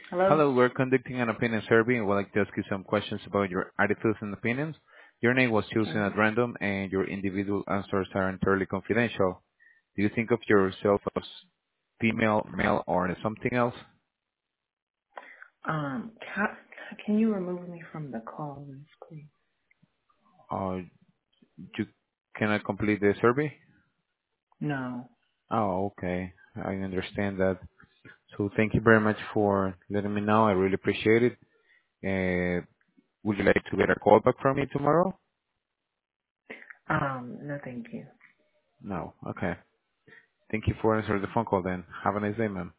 Hello? Hello, we're conducting an opinion survey and would like to ask you some questions about your attitudes and opinions. Your name was chosen Okay. at random and your individual answers are entirely confidential. Do you think of yourself as female, male, or as something else? Can you remove me from the call list, please? Uh, you cannot complete the survey? No. Oh, okay. I understand that. So thank you very much for letting me know. I really appreciate it. Would you like to get a call back from me tomorrow? No, thank you. No. Okay. Thank you for answering the phone call then. Have a nice day, ma'am.